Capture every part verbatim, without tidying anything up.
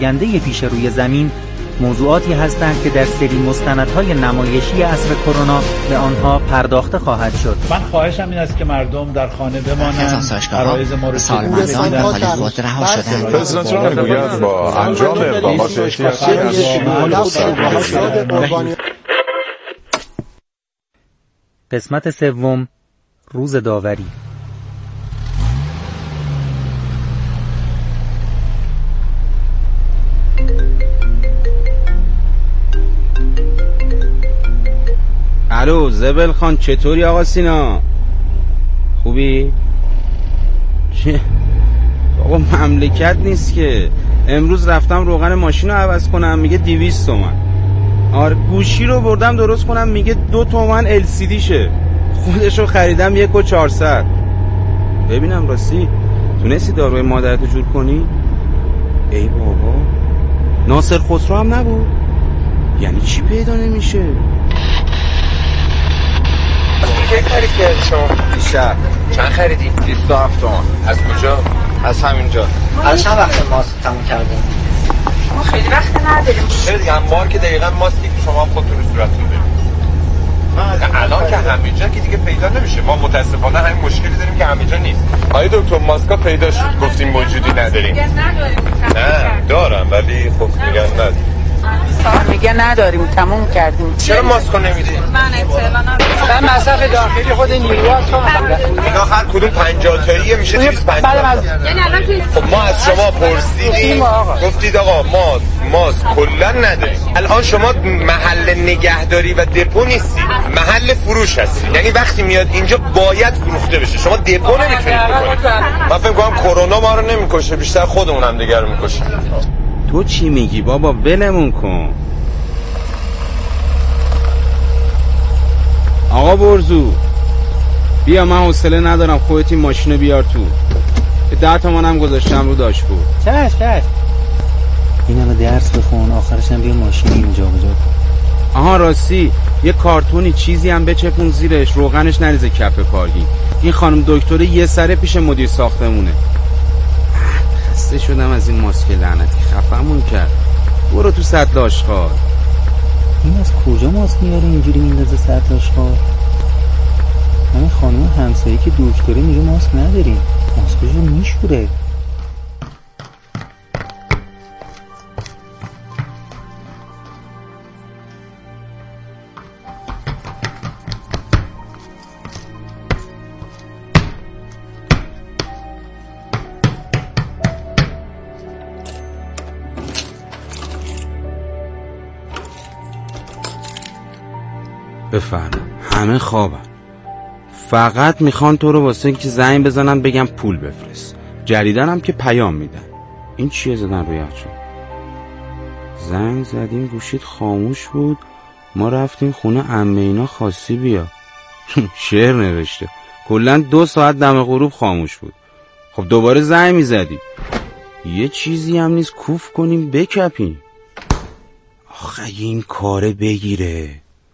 گنده پیش روی زمین موضوعاتی هستند که در سری مستندهای نمایشی عصر کرونا به آنها پرداخته خواهد شد. من خواهشم این است که مردم در خانه بمانند، عرایض ما رو سالمندان به هالیوود رها شدند. پرزیدنت ترامپ میگوید با انجام اقدامات احتیاطی از قسمت سوم، روز داوری. الو زبل خان، چطوری آقا سینا؟ خوبی؟ چه؟ بابا مملکت نیست که. امروز رفتم روغن ماشین رو عوض کنم میگه دویست تومن. آره گوشی رو بردم درست کنم میگه دو تومن ال سی دی شه. خودشو خریدم یک و چهارصد. ببینم راستی تونستی داروی مادرتو جور کنی؟ ای بابا ناصر خسرو هم نبود؟ یعنی چی پیدا نمیشه؟ کی خرید کردی شما؟ دیشب. چند خریدی؟ بیست و هفت تومن. از کجا؟ از همینجا. از چند وقت ماسک تموم کردیم؟ ما خیلی وقت نداریم. چرا دیگه انبار که دقیقاً ماسکی که شما خودتون رو صورتتون دارید. الان که همینجا که دیگه پیدا نمیشه. ما متاسفانه همین مشکلی داریم که همینجا نیست. آیا دکتر ماسکا پیدا شد؟ گفتیم موجودی نداریم. نه دارم ولی خب میگن نداریم. میگه نداریم، تموم کردیم. چرا ماسکو نمیدی؟ من اطلاع ندارم. من مصرف داخلی خود نیویورک تو اینا هر کدوم پنجاه تاییه میشه دویست و پنجاه. یعنی الان توی خب ما از شما پرسیدیم گفتید آقا ما ماسک کلا نداریم. الان شما محل نگهداری و دپو نیستی، محل فروش هستی. یعنی وقتی میاد اینجا باید فروخته بشه. شما دپو نمیتونید بکنید. من فکر کنم کرونا ما رو نمیکشه، بیشتر خودمون هم دیگه رو میکشه. تو چی میگی بابا؟ ولمون کن. آقا برزو بیا، من حوصله ندارم، خودت این ماشینو بیار تو. ده تومن هم گذاشتم رو داشبورد. چش چش. اینم درس بخون، آخرش هم بیا ماشین اینجا بجا کن. آها راستی یه کارتونی چیزی هم بچپون زیرش، روغنش نریزه کف پارکینگ. این خانم دکتر یه سره پیش مدیر ساختمونه. خسته شدم از این ماسک لعنتی، خفمون کرد. برو تو سطل آشغال. این از کجا ماسک میاره اینجوری میندازه سطل آشغال؟ همین خانم همسایه که دکتره میگه ماسک نداریم، ماسکشو میشوره. بفرم همه خوابن، فقط میخوان تو رو واسه اینکه زنگ بزنن بگم پول بفرست. جریدن هم که پیام میدن. این چیه زدن روی چون زنگ زدیم گوشیت خاموش بود، ما رفتیم خونه عمه اینا خواستی بیا. شعر نوشته. کلا دو ساعت دم غروب خاموش بود. خب دوباره زنگ میزدی. یه چیزی هم نیست کوف کنیم بکپیم. آخه این کاره بگیره.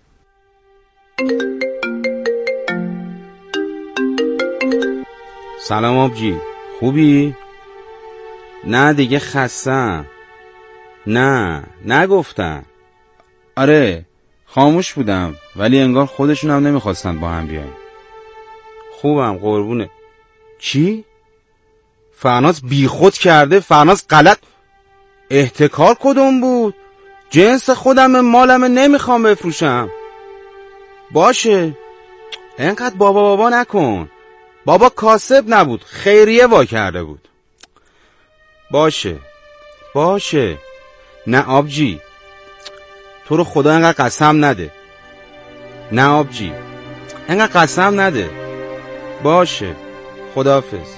سلام آبجی، خوبی؟ نه دیگه خستم. نه نگفتم. آره خاموش بودم ولی انگار خودشون هم نمیخواستن با هم بیایم. خوبم قربونه. چی؟ فرناز بیخود کرده؟ فرناز غلط؟ احتکار کدوم بود؟ جنس خودم مالم نمیخوام بفروشم. باشه اینقدر بابا بابا نکن. بابا کاسب نبود، خیریه وا کرده بود. باشه باشه. نه آبجی تو رو خدا اینقدر قسم نده. نه آبجی اینقدر قسم نده. باشه خداحافظ.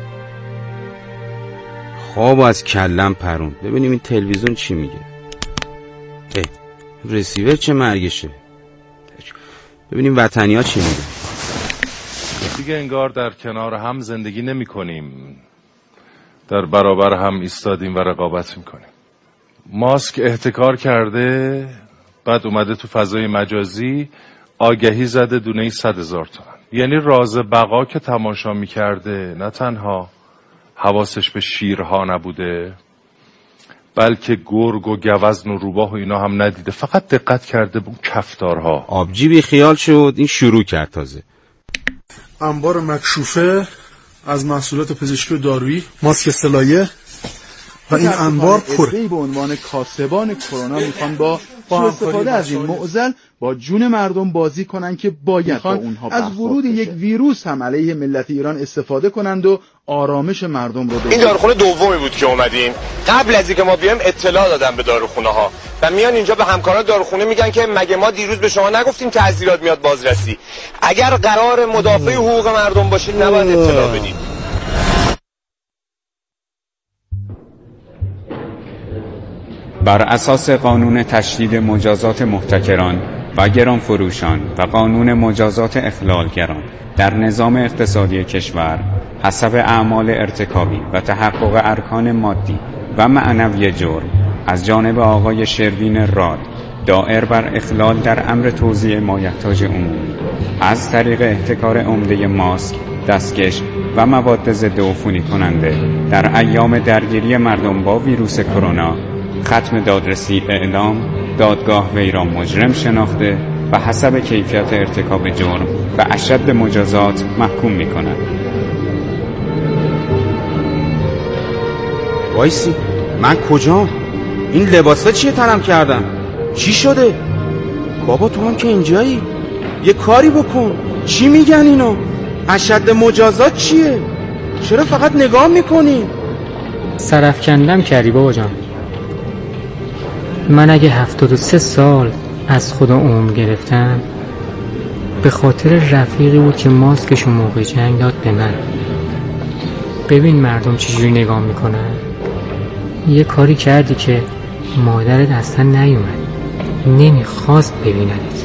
خواب از کلم پرون. ببینیم این تلویزیون چی میگه. اه رسیور چه مرگشه. ببینیم وطنی ها چی میگه. دیگه انگار در کنار هم زندگی نمی کنیم، در برابر هم ایستادیم و رقابت میکنیم. ماسک احتکار کرده، بعد اومده تو فضای مجازی آگهی زده دونه ای صد هزار تومن. یعنی راز بقا که تماشا میکرده، نه تنها حواسش به شیرها نبوده بلکه گرگ و گوزن و روباه و اینا هم ندیده، فقط دقت کرده به اون کفتارها. آبجی بی خیال شد، این شروع کرد تازه. انبار مکشوفه از محصولات پزشکی و دارویی، ماسک سلایه و این انبار پر. به عنوان کاسبان کرونا میخوان با با استفاده از این معضل با جون مردم بازی کنن که باید با اونها از ورود یک ویروس هم علیه ملت ایران استفاده کنند و آرامش مردم رو بگیرن. این داروخونه دومی بود که اومدیم. قبل از اینکه ما بیایم اطلاع دادم به داروخونه ها و میان اینجا به همکاران داروخونه میگن که مگه ما دیروز به شما نگفتیم تعزیرات میاد بازرسی؟ اگر قرار مدافع حقوق مردم باشید نباید اطلاع بدید. بر اساس قانون تشدید مجازات محتکران و گران فروشان و قانون مجازات اخلالگران در نظام اقتصادی کشور حسب اعمال ارتکابی و تحقق ارکان مادی و معنوی جرم از جانب آقای شروین راد دائر بر اخلال در امر توزیع مایحتاج عمومی از طریق احتکار عمده ماسک، دستکش و مواد ضد عفونی کننده در ایام درگیری مردم با ویروس کرونا ختم دادرسی اعلام، دادگاه وی را مجرم شناخته و حسب کیفیت ارتکاب جرم به اشد مجازات محکوم می کند. وایسی، من کجام؟ این لباسا چیه تنم کردم؟ چی شده؟ بابا تو هم که اینجایی؟ یه کاری بکن. چی میگن اینو؟ اشد مجازات چیه؟ چرا فقط نگاه میکنی؟ سرفکندم کردی بابا جان. من اگه هفتاد و سه سال از خدا عمر گرفتم به خاطر رفیقی بود که ماسکشو موقع جنگ داد به من. ببین مردم چجوری نگاه میکنن. یه کاری کردی که مادرت اصلا نیومد، نمیخواست ببیندت.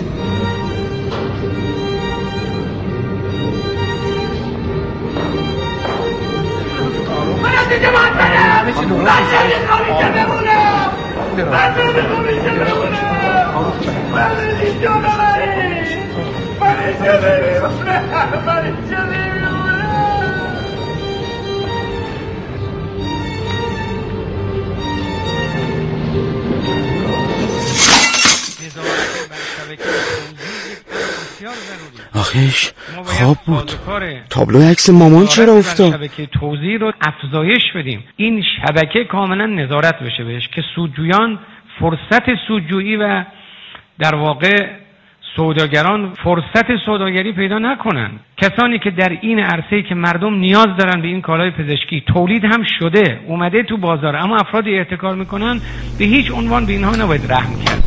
آخیش خواب بود. تابلو عکس مامان چرا افتاد؟ شبکه توزیع رو افزایش بدیم. این شبکه کاملا نظارت بشه بهش که سودجویان فرصت سودجویی و در واقع سوداگران فرصت سوداگری پیدا نکنن. کسانی که در این عرصه‌ای که مردم نیاز دارن به این کالای پزشکی تولید هم شده اومده تو بازار، اما افرادی احتکار میکنن، به هیچ عنوان به اینها نباید رحم کرد.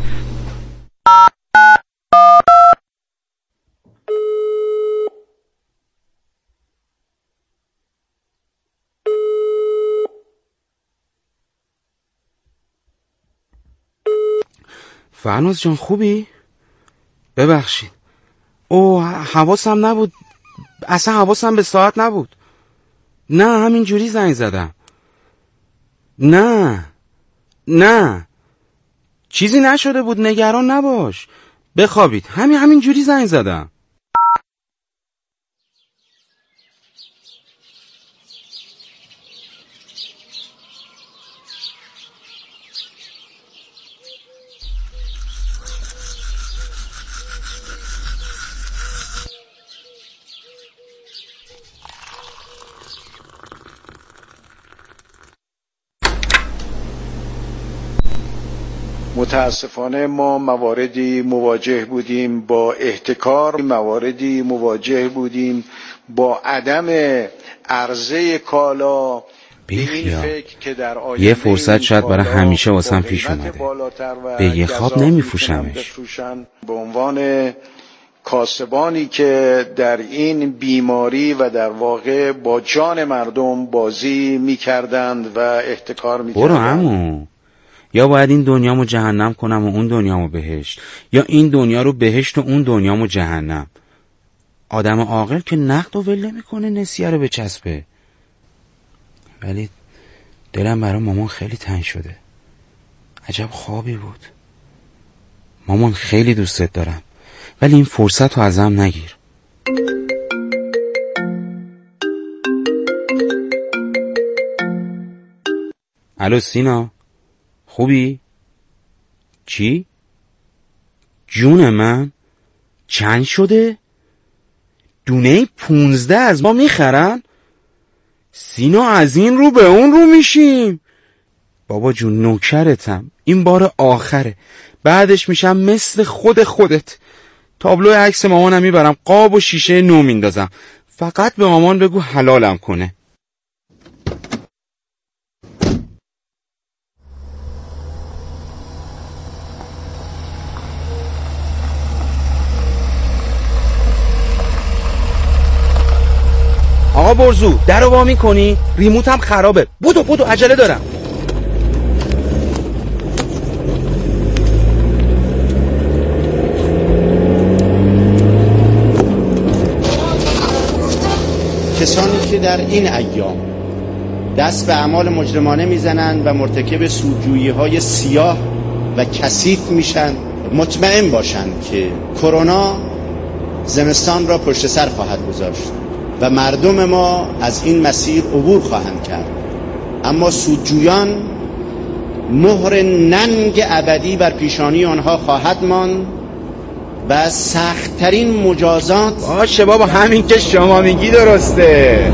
فرناز جان خوبی؟ ببخشید. او حواسم نبود، اصلا حواسم به ساعت نبود. نه همین جوری زنگ زدم. نه نه چیزی نشده بود، نگران نباش، بخوابید. همین همین جوری زنگ زدم. متاسفانه ما مواردی مواجه بودیم با احتکار، مواردی مواجه بودیم با عدم عرضه کالا. بیخیا یه فرصت شاید برای همیشه واسم پیش اومده. به یه خواب نمیفروشمش. به عنوان کاسبانی که در این بیماری و در واقع با جان مردم بازی میکردند و احتکار میکردند. برو عمو، یا باید این دنیامو جهنم کنم و اون دنیامو بهشت، یا این دنیا رو بهشت و اون دنیامو جهنم. آدم عاقل که نقد و ول نمیکنه نسیه رو بچسبه. ولی دلم برای مامان خیلی تنگ شده. عجب خوابی بود. مامان خیلی دوستت دارم، ولی این فرصت رو ازم نگیر. الو سینا، خوبی؟ چی؟ جون من؟ چند شده؟ دونه پونزده از ما میخرن؟ سینا از این رو به اون رو میشیم. بابا جون نوکرتم، این بار آخره، بعدش میشم مثل خود خودت. تابلو عکس مامانم میبرم، قاب و شیشه نو میندازم. فقط به مامان بگو حلالم کنه. آقا برزو در رو وا میکنی؟ ریموتم خرابه. بودو بودو عجله دارم. کسانی که در این ایام دست به اعمال مجرمانه میزنند و مرتکب سودجویی‌های سیاه و کثیف میشن، مطمئن باشند که کرونا زمستان را پشت سر خواهد گذاشت و مردم ما از این مسیر عبور خواهند کرد. اما سودجویان مهر ننگ ابدی بر پیشانی آنها خواهد ماند و سخت‌ترین مجازات. باشه بابا، همین که شما میگی درسته.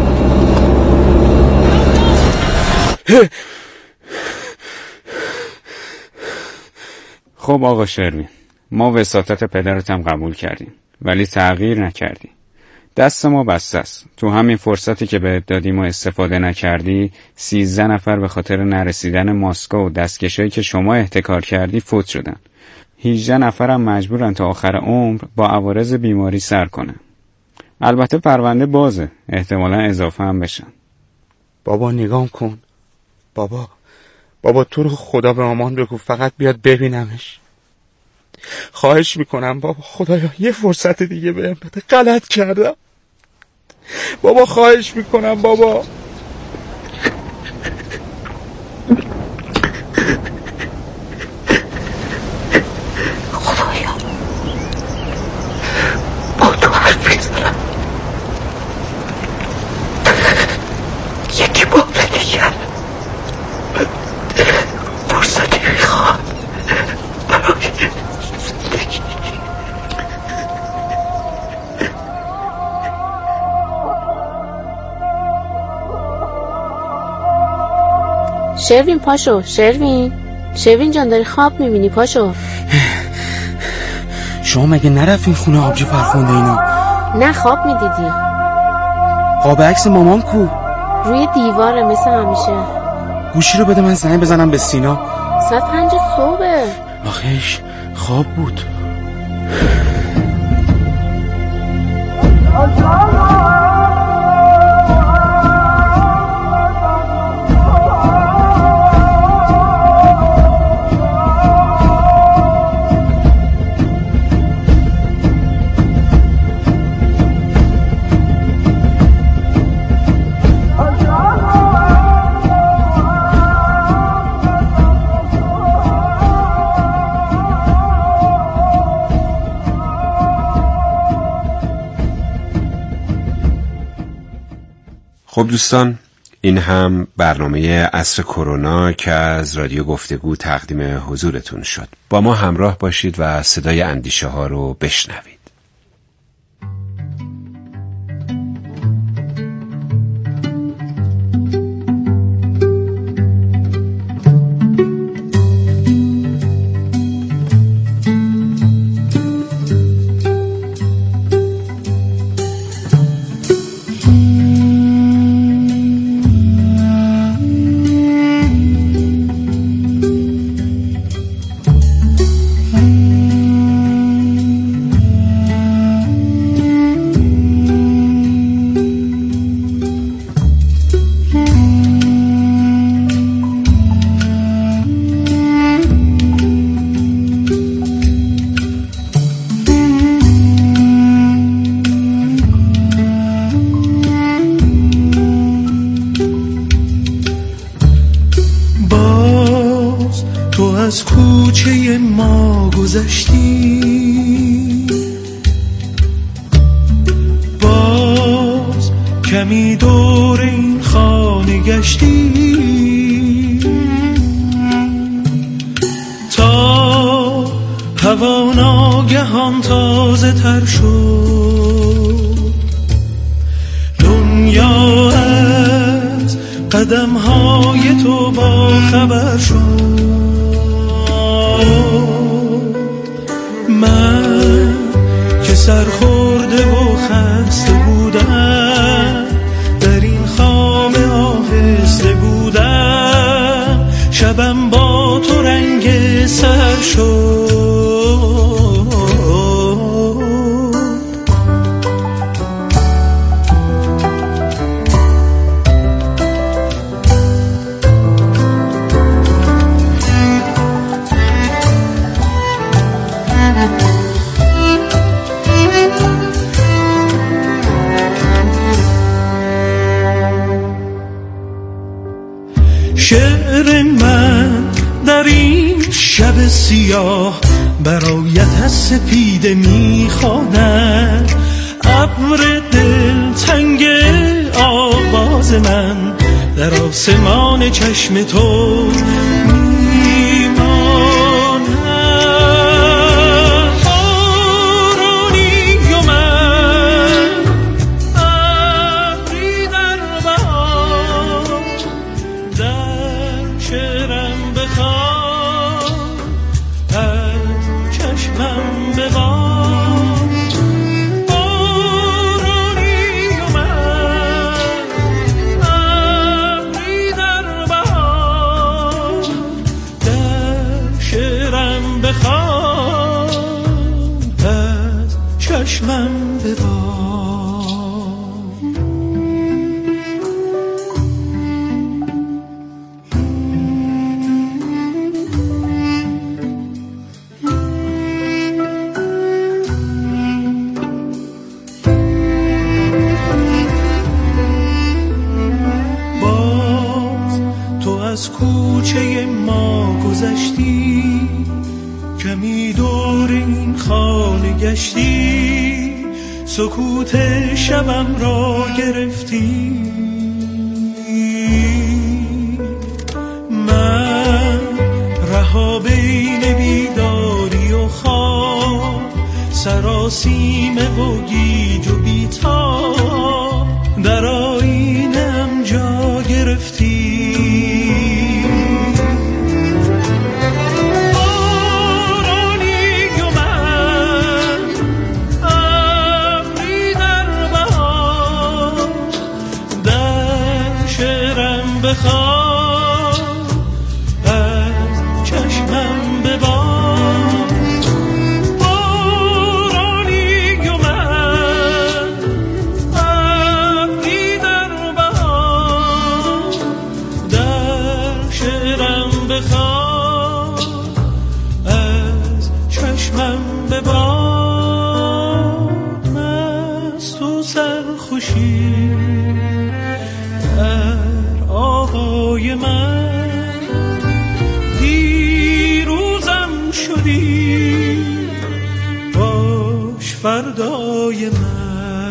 خب آقا شروین، ما وساطت پدرتم قبول کردیم ولی تغییر نکردی. دست ما بسته است. تو همین فرصتی که بهت دادیم و استفاده نکردی، سیزده نفر به خاطر نرسیدن ماسکا و دستکشایی که شما احتکار کردی فوت شدن. هجده نفرم مجبورن تا آخر عمر با عوارض بیماری سر کنن. البته پرونده بازه، احتمالا اضافه هم بشن. بابا نگام کن. بابا بابا تو رو خدا به مامان بگو فقط بیاد ببینمش. خواهش میکنم بابا، خدایا یه فرصت دیگه بهم بده. غلط کردم بابا، خواهش میکنم بابا. خدایا با تو حرف میزنم، یکی بار دیگر فرصتی میخواد برای زندگی. شروین پاشو. شروین شروین جان داری خواب میبینی؟ پاشو. شما مگه نرفتین خونه آبجی فرخنده اینا؟ نه خواب میدیدی. قاب عکس مامان کو؟ روی دیواره مثل همیشه. گوشی رو بده من زنگ بزنم به سینا. ساعت پنج صبحه. آخیش خواب بود. خب دوستان، این هم برنامه عصر کرونا که از رادیو گفتگو تقدیم حضورتون شد. با ما همراه باشید و صدای اندیشه ها رو بشنوید. از کوچه ما گذشتی، باز کمی دور این خانه گشتی، هوا ناگهان تازه تر شد، دنیا از قدم های تو با خبر شد. من که سرخورده و خسته بودم، در این خامه آهسته بودم، شبم با تو رنگ سر شد. شعر من در این شب سیاه برایت از سپیده میخواند، ابر دلتنگ آواز من در آسمان چشم تو چشمم ببار. باز تو از کوچه ما گذشتی، کمی دور این خانه گشتی، سکوت شبم را گرفتی. من رها بین بیداری و خواب، سراسیمه و گیج و بیتاب، در آینه‌ام جا گرفتی. بخواه از چشمم ببار، بارانی و من ابری در بهار، در شعرم بخواه از چشمم ببار. مست و سرخوشی آقای من، دیروزم شدی باش فردای من.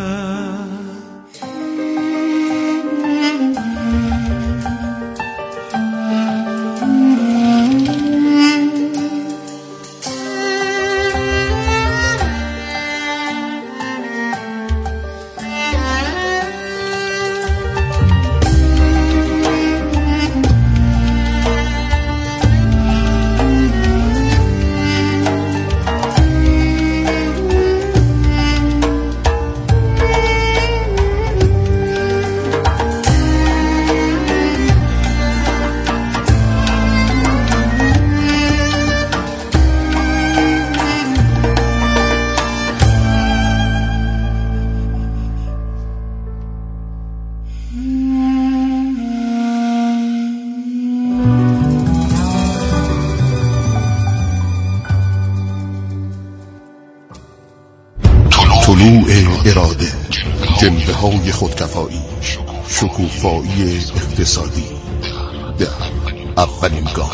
طلوع اراده، جنبه های خودکفایی، شکوفایی اقتصادی در اولین گام.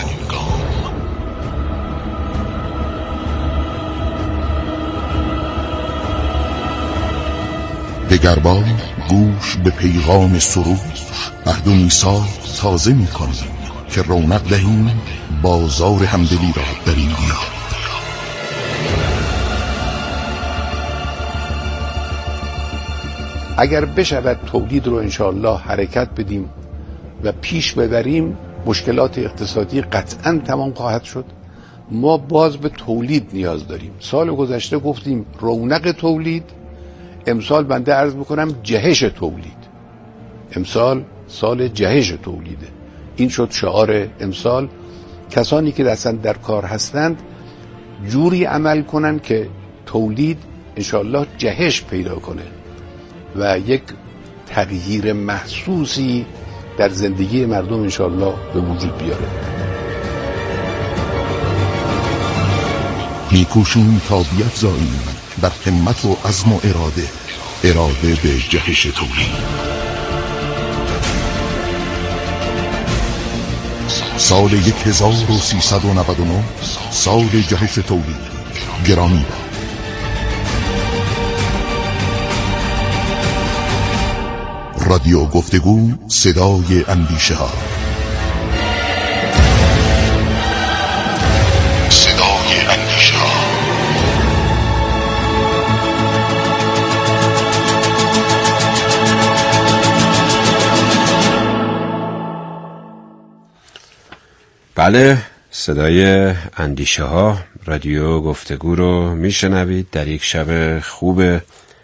دگربار گوش به پیغام سروش، عهد و میثاق تازه می کنیم که رونق دهیم بازار همدلی را در این دیار. اگر بشود تولید رو انشاءالله حرکت بدیم و پیش ببریم، مشکلات اقتصادی قطعا تمام خواهد شد. ما باز به تولید نیاز داریم. سال گذشته گفتیم رونق تولید، امسال بنده عرض میکنم جهش تولید. امسال سال جهش تولیده. این شد شعار امسال. کسانی که اصلا در کار هستند جوری عمل کنن که تولید انشاءالله جهش پیدا کنه و یک تغییر محسوسی در زندگی مردم انشاءالله به وجود بیاره. میکوشیم تا بیفزاییم بر همت و عزم و اراده اراده به جهش تولید. سال یک هزار و سیصد و نود و نه سال جهش تولید. گرامی باد. رادیو گفتگو، صدای اندیشه ها. صدای اندیشه ها. بله، صدای اندیشه ها، رادیو گفتگو رو میشنوید در یک شب خوب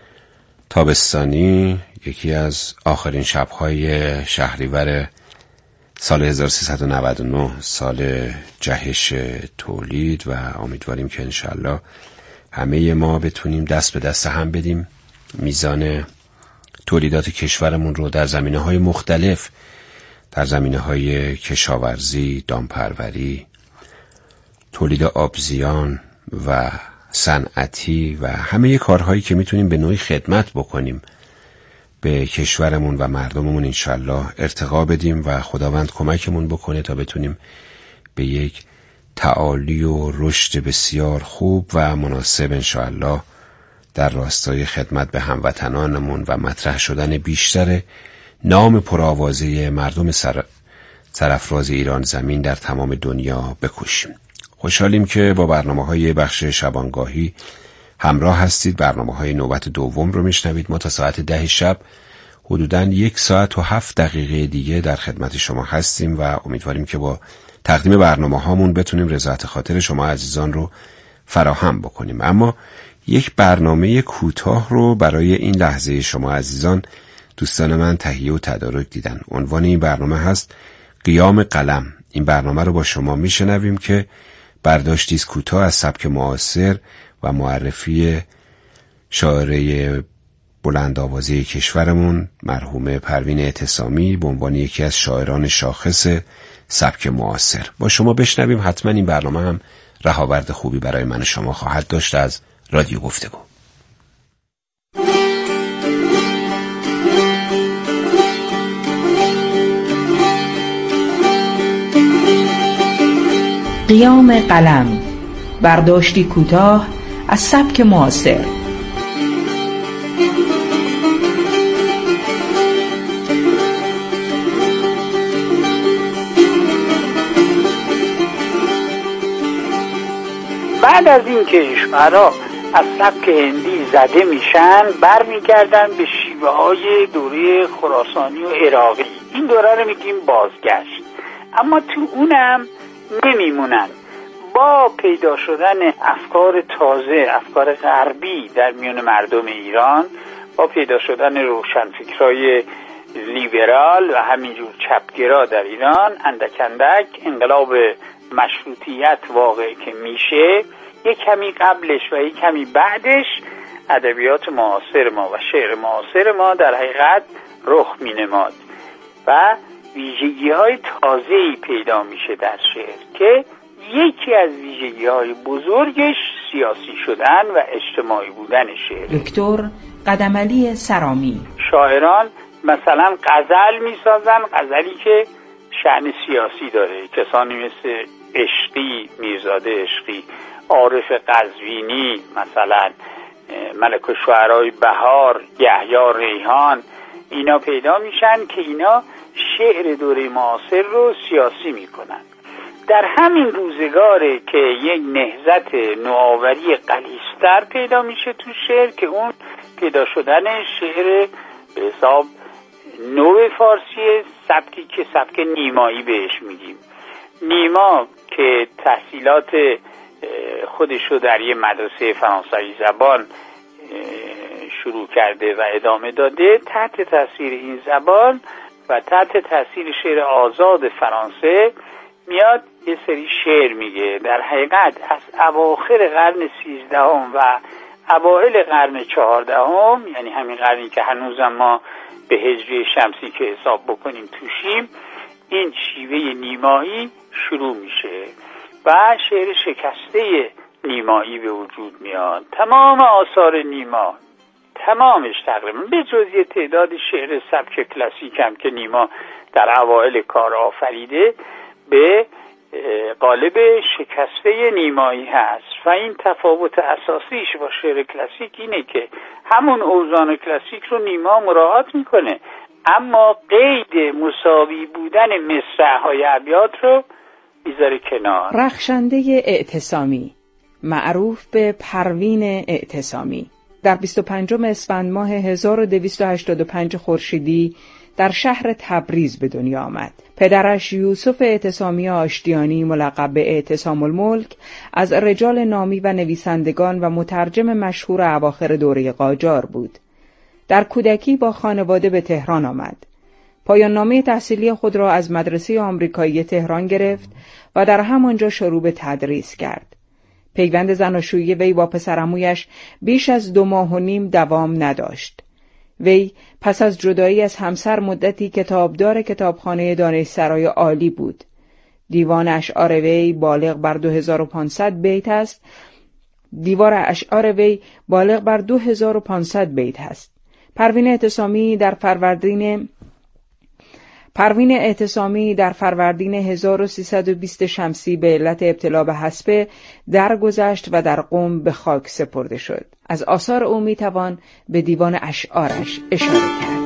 تابستانی، یکی از آخرین شب‌های شهریور سال هزار و سیصد و نود و نه، سال جهش تولید، و امیدواریم که انشالله همه ما بتونیم دست به دست هم بدیم میزان تولیدات کشورمون رو در زمینه‌های مختلف، در زمینه‌های کشاورزی، دامپروری، تولید آبزیان و صنعتی و همه کارهایی که میتونیم به نوعی خدمت بکنیم به کشورمون و مردممون انشالله ارتقا بدیم و خداوند کمکمون بکنه تا بتونیم به یک تعالی و رشد بسیار خوب و مناسب انشالله در راستای خدمت به هموطنانمون و مطرح شدن بیشتر نام پرآوازه مردم سر سرافراز ایران زمین در تمام دنیا بکوشیم. خوشحالیم که با برنامه‌های بخش شبانگاهی همراه هستید. برنامه‌های نوبت دوم رو میشنوید. ما تا ساعت ده شب حدوداً یک ساعت و هفت دقیقه دیگه در خدمت شما هستیم و امیدواریم که با تقدیم برنامه‌هامون بتونیم رضایت خاطر شما عزیزان رو فراهم بکنیم. اما یک برنامه کوتاه رو برای این لحظه شما عزیزان دوستان من تهیه و تدارک دیدن. عنوان این برنامه هست قیام قلم. این برنامه رو با شما میشنویم که برداشتی است کوتاه از سبک معاصر و معرفی شاعره بلند آوازه کشورمون مرحوم پروین اعتصامی به عنوان یکی از شاعران شاخص سبک معاصر. با شما بشنویم. حتما این برنامه هم رهاورد خوبی برای من و شما خواهد داشت از رادیو گفتگو. قیام قلم، برداشتی کوتاه از سبک معاصر. بعد از این که کشورها از سبک هندی زده میشن، برمیگردن به شیوه های دوره خراسانی و عراقی. این دوره رو میگیم بازگشت. اما تو اونم نمیمونن. با پیدا شدن افکار تازه، افکار غربی در میان مردم ایران، با پیدا شدن روشنفکرای لیبرال و همینجور چپگرا در ایران، اندک اندک انقلاب مشروطیت واقع که میشه، یک کمی قبلش و یک کمی بعدش ادبیات معاصر ما و شعر معاصر ما در حقیقت رخ مینماد و ویژگی های تازه‌ای پیدا میشه در شعر که یکی از ویژگی های بزرگش سیاسی شدن و اجتماعی بودن شعر. دکتر قدمعلی سرامی. شاعران مثلا غزل میسازن، غزلی که شأن سیاسی داره. کسانی مثل عشقی، میرزاده عشقی، عارف قزوینی، مثلا ملک الشعرای بهار، یحیی ریحان، اینا پیدا میشن که اینا شعر دوره معاصر رو سیاسی میکنن. در همین روزگاره که یک نهضت نوآوری غلیظتر پیدا میشه تو شعر، که اون پیدا شدن شعر به حساب نوع فارسی، سبکی که سبک نیمایی بهش میگیم. نیما که تحصیلات خودش رو در یه مدرسه فرانسوی زبان شروع کرده و ادامه داده، تحت تاثیر این زبان و تحت تاثیر شعر آزاد فرانسه میاد یه سری شعر میگه. در حقیقت از اواخر قرن سیزدهم و اوایل قرن چهاردهم، یعنی همین قرنی که هنوزم ما به هجری شمسی که حساب بکنیم توشیم، این شیوه نیمایی شروع میشه و شعر شکسته نیمایی به وجود میاد. تمام آثار نیما، تمامش تقریبا به جز یه تعداد شعر سبک کلاسیک هم که نیما در اوایل کار آفریده، به قالب شکسته نیمایی هست. و این تفاوت اساسیش با شعر کلاسیک اینه که همون اوزان کلاسیک رو نیما مراعات میکنه، اما قید مساوی بودن مصرع‌های ابیات رو میذاره کنار. رخشنده اعتصامی، معروف به پروین اعتصامی، در بیست و پنجم اسفند ماه هزار و دویست و هشتاد و پنج خورشیدی در شهر تبریز به دنیا آمد. پدرش یوسف اعتصامی آشتیانی ملقب به اعتصام الملک از رجال نامی و نویسندگان و مترجم مشهور اواخر دوره قاجار بود. در کودکی با خانواده به تهران آمد. پایان نامه تحصیلی خود را از مدرسه آمریکایی تهران گرفت و در همانجا شروع به تدریس کرد. پیوند زناشویی وی با پسرعمویش بیش از دو ماه و نیم دوام نداشت. وی پس از جدایی از همسر مدتی کتابدار کتابخانه دانشسرای عالی بود. دیوان اشعار وی بالغ بر دو هزار و پانصد بیت است. دیوار اشعار وی بالغ بر دو هزار و پانصد بیت است. پروین اعتصامی در فروردین پروین اعتصامی در فروردین هزار و سیصد و بیست شمسی به علت ابتلا به حصبه درگذشت و در قم به خاک سپرده شد. از آثار او می توان به دیوان اشعارش اشاره کرد.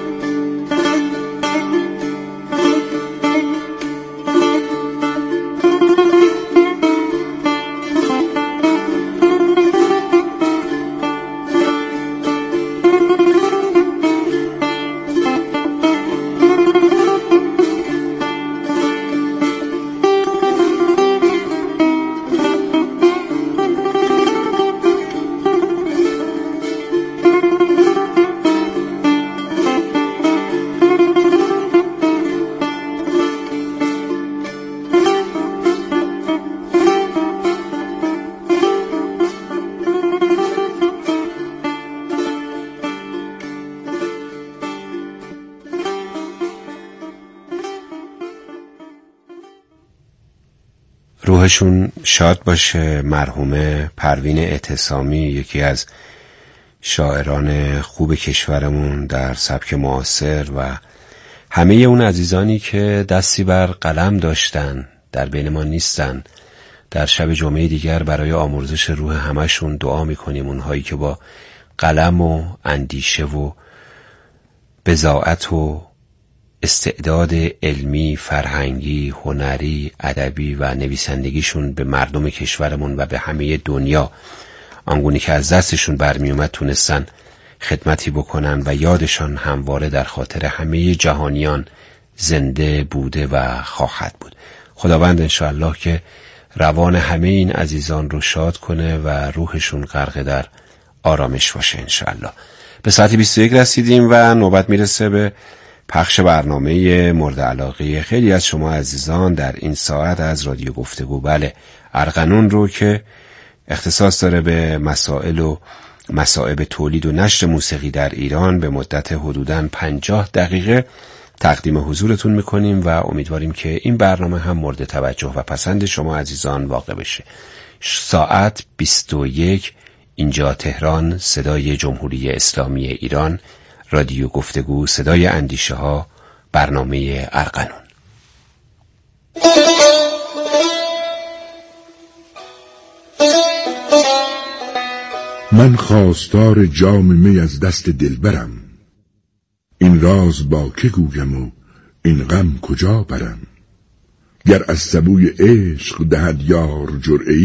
روحشون شاد باشه. مرحومه پروین اعتصامی یکی از شاعران خوب کشورمون در سبک معاصر و همه اون عزیزانی که دستی بر قلم داشتن در بین ما نیستن. در شب جمعه دیگر برای آمرزش روح همشون دعا میکنیم. اونهایی که با قلم و اندیشه و بضاعت و استعداد علمی، فرهنگی، هنری، ادبی و نویسندگیشون به مردم کشورمون و به همه دنیا آنگونه که از دستشون برمی اومد تونستن خدمتی بکنن و یادشان همواره در خاطر همه جهانیان زنده بوده و خواهد بود. خداوند انشاءالله که روان همه این عزیزان رو شاد کنه و روحشون غرق در آرامش باشه انشاءالله. به ساعت بیست و یک رسیدیم و نوبت میرسه به پخش برنامه مورد علاقه خیلی از شما عزیزان در این ساعت از رادیو گفتگو. بله، ارغنون رو که اختصاص داره به مسائل و مصائب تولید و نشر موسیقی در ایران به مدت حدوداً پنجاه دقیقه تقدیم حضورتون میکنیم و امیدواریم که این برنامه هم مورد توجه و پسند شما عزیزان واقع بشه. ساعت بیست و یک، اینجا تهران، صدای جمهوری اسلامی ایران، رادیو گفتگو، صدای اندیشه ها، برنامه ارغنون. من خواستار جام می از دست دلبرم، این راز با که گویم و این غم کجا برم؟ گر از سبوی عشق دهد یار جرعه‌ای